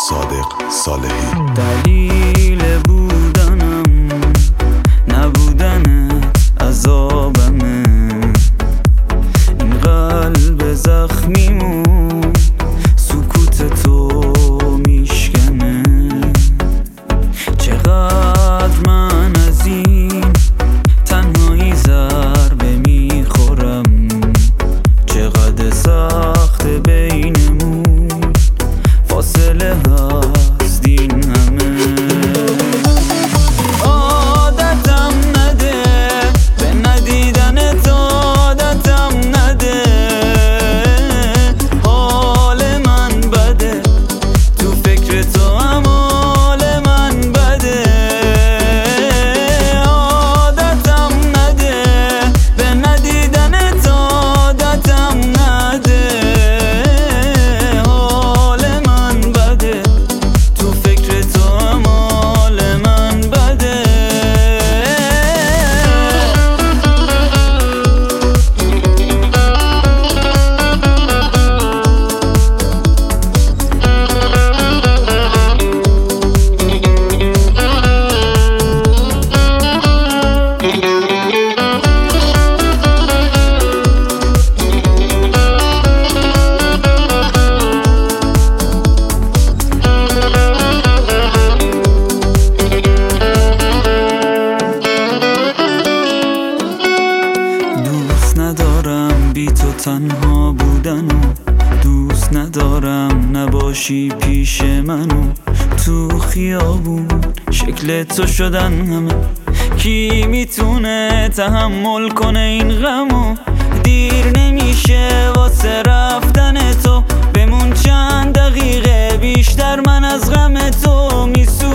صادق صالحی. دلیل بودنم نبودنت عذابمه، این قلب زخمیمون سکوت تو میشکنه. چقدر من از این تنهایی ضربه میخورم، چقدر سخت بینمون فاصله هست این همه. عادتم نده به ندیدنت، عادتم نده، حال من بده تو فکر تو، هم حال من بده. عادتم نده به ندیدنت، عادتم نده، حال من بده تو فکر تو، هم حال من بده. ندارم بی تو تنها بودنو، دوست ندارم نباشی پیش منو. تو خیابون شکل تو شدن همه، کی میتونه تحمل کنه این غمو؟ دیر نمیشه واسه رفتن تو، بمون چند دقیقه بیشتر، من از غم تو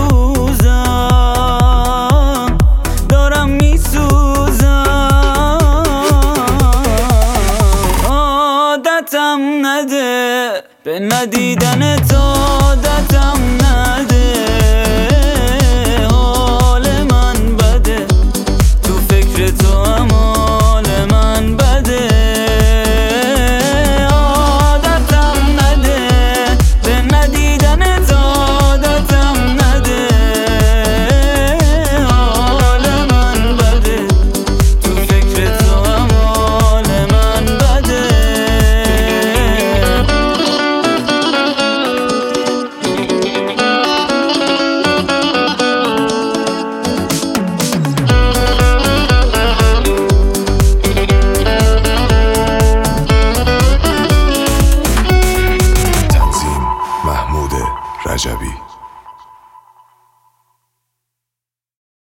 میسوزم، دارم میسوزم. عادتم نده به ندیدنت، عادتم نده، حال من بده تو فکر تو، هم حال من بده. عادتم نده به ندیدنت، عادتم نده، حال من بده تو فکر تو، هم حال من بده. محمود رجبی.